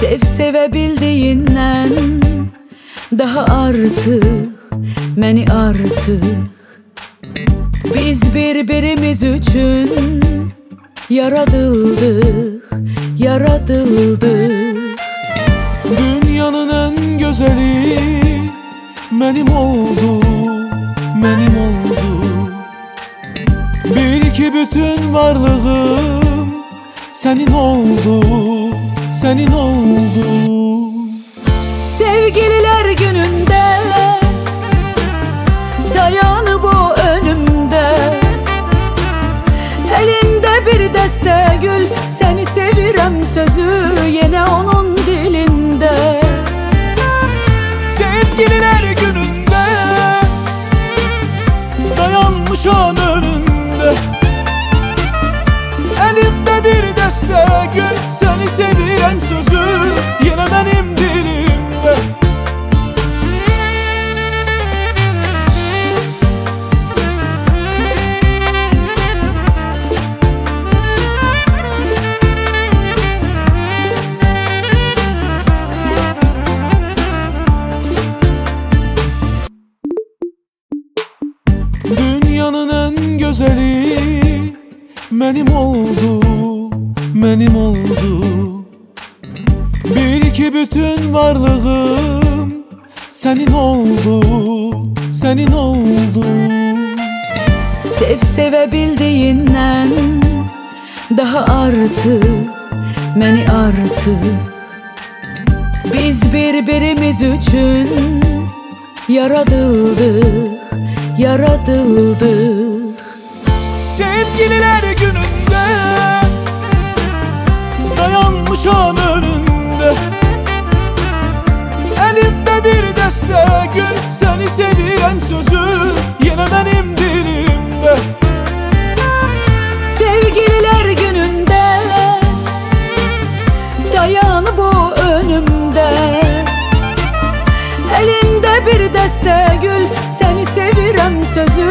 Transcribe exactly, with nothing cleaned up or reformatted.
Sev sevebildiğinden daha artık məni artık. Biz birbirimiz üçün yaradıldık, yaradıldık. Dünyanın en gözeli benim oldu, benim oldu. Bil ki bütün varlığım senin oldu, senin oldu. Sevgililer gününde dayanıp o önümde, elinde bir deste gül, seni sevirem sözü yine onun dilinde. Sevgililer gününde dayanmışam önünde, elimde bir deste gül, seni sevirem sözü yine benim dilimde. Dünyanın en gözeli benim oldu, benim oldu. Bil ki bütün varlığım senin oldu, senin oldu. Sev sevebildiğinden daha artık məni artık. Biz birbirimiz üçün yaradıldık, yaradıldık. Sevgililer gününde dayanmışam önünde, elimde bir deste gül, seni sevirem sözü yine benim dilimde. Sevgililer gününde dayanıp o önümde, elinde bir deste gül, seni sevirem sözü